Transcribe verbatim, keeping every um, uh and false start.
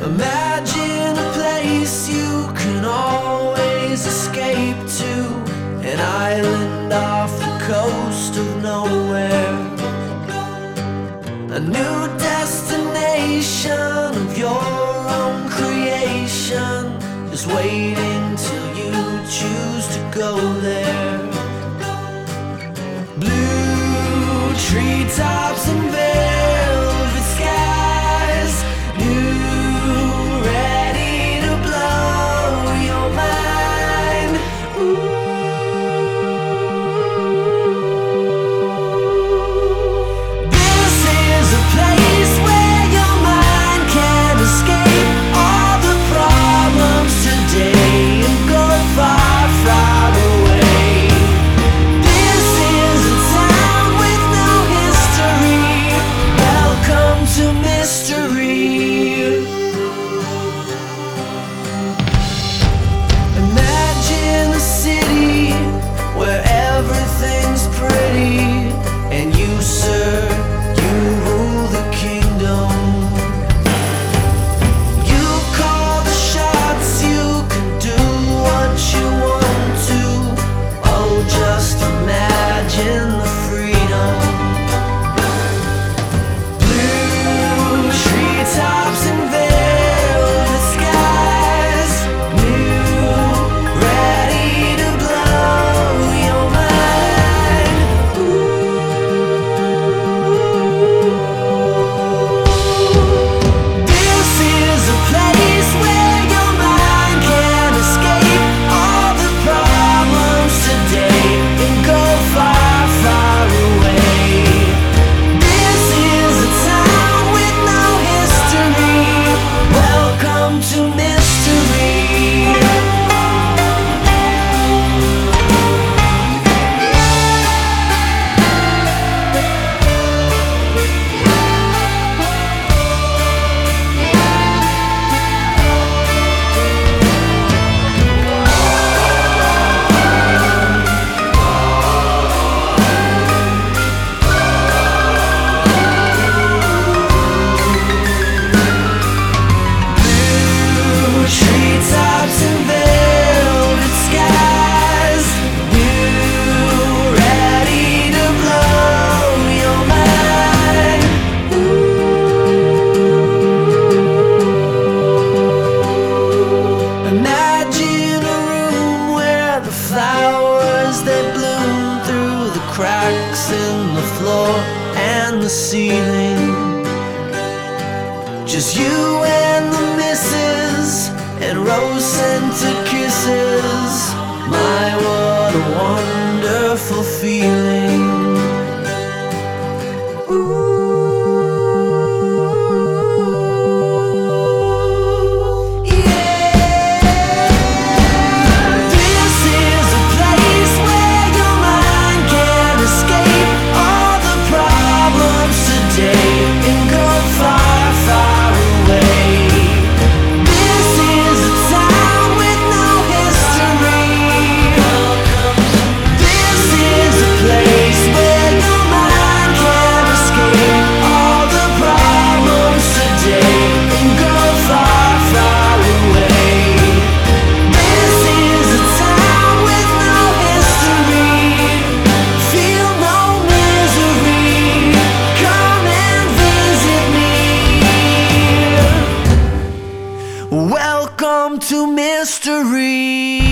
Imagine a place you can always escape to, an island off the coast of nowhere, a new destination of your own creation, just waiting till you choose to go there. Blue treetops and velvet skies, new, ready to blow your mind. Ooh. This is a place where your mind can escape all the problems today and go far, far away. This is a town with no history. Welcome to mystery. Imagine a city where everything's pretty, and you, sir, you rule the kingdom. You call the shots, you can do what you want to. Oh, just imagine the freedom. Blue treetops and velvet skies, new, ready to blow your mind. This is a place where your mind can escape all the problems today and go far, far away. This is a town with no history. Welcome to mystery. Blue treetops and velvet skies, new, ready to blow your mind. Imagine a room where the flowers they bloom through the cracks in the floor and the ceiling. Just you and the missus and rose scented kisses. My, what a wonderful feeling. Ooh, yeah. This is a place where your mind can escape all the problems today and go far, far away. This is a town with no history. This is a place where your mind can escape all the problems today and go far, far away. This is a town with no history. Feel no misery. Come and visit me. Welcome to mystery.